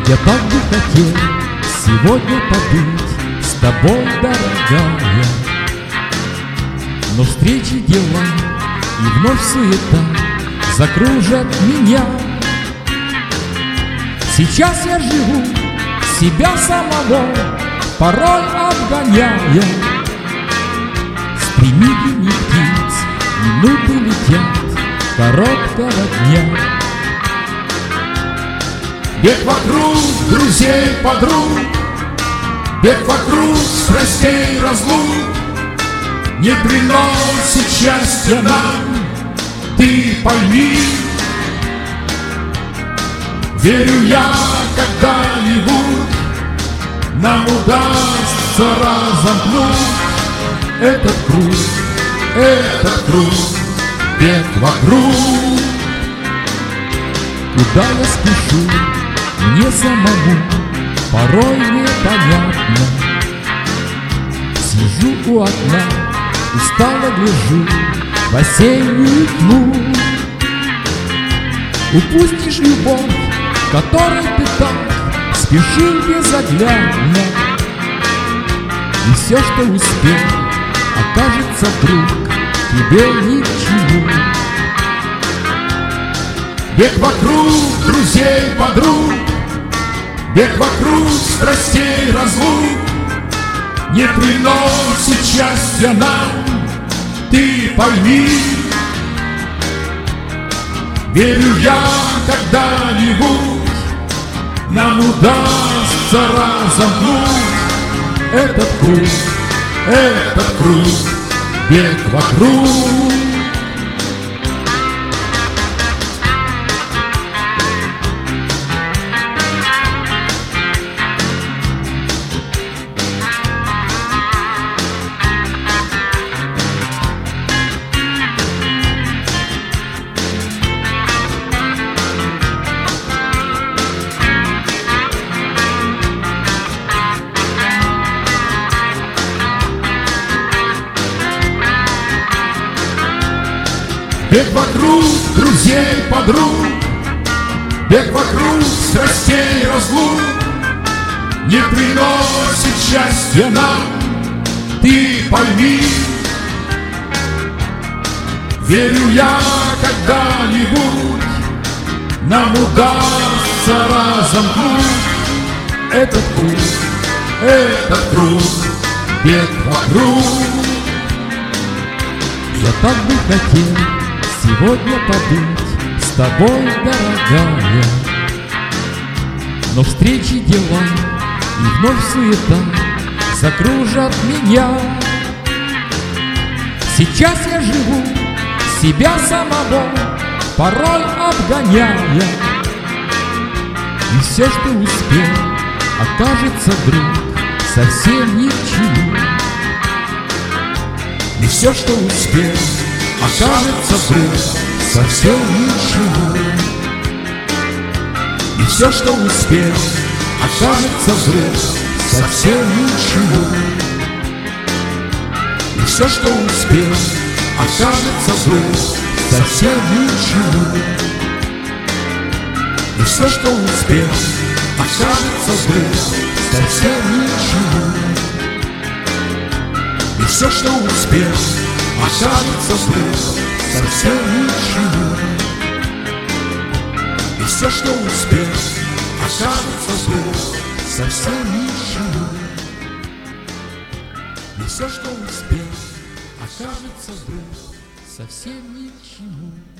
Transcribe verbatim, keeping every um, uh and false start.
Я так бы хотел сегодня побыть с тобой, дорогая, но встречи, дела и вновь суета закружат меня. Сейчас я живу себя самого, порой обгоняя. Стремительней птиц минуты летят короткого дня. Бег вокруг друзей, подруг, бег вокруг страстей, разлук не приносит счастья нам, ты пойми. Верю я, когда-нибудь нам удастся разомкнуть этот круг, этот круг, бег вокруг. Куда я спешу, мне самому порой непонятно. Сижу у окна, устало гляжу в осеннюю тьму. Упустишь любовь, которой ты так спешил безоглядно, и все, что успел, окажется вдруг тебе ни к чему. Бег вокруг друзей, подруг, бег вокруг страстей, разлук не приносит счастья нам, ты пойми. Верю я, когда-нибудь нам удастся разомкнуть этот круг, этот круг, бег вокруг. Бег вокруг друзей, подруг, бег вокруг страстей, разлук не приносит счастья нам, ты пойми. Верю я, когда-нибудь нам удастся разомкнуть этот круг, этот круг, бег вокруг. Я так бы хотел сегодня побыть с тобой, дорогая, но встречи, дела и вновь суета закружат меня. Сейчас я живу себя самого, порой обгоняя, и все, что успел, окажется вдруг совсем ни к чему. И все, что успел, окажется вдруг совсем ничего. И все, что успел, окажется вдруг совсем ничего. И все, что успел, окажется вдруг совсем ничего. И все, что успел, окажется вдруг совсем ничего. И все, что успел, окажется вдруг совсем ничего. И все, что успел, окажется вдруг совсем ничего. И все, что успел, окажется вдруг совсем ни к чему.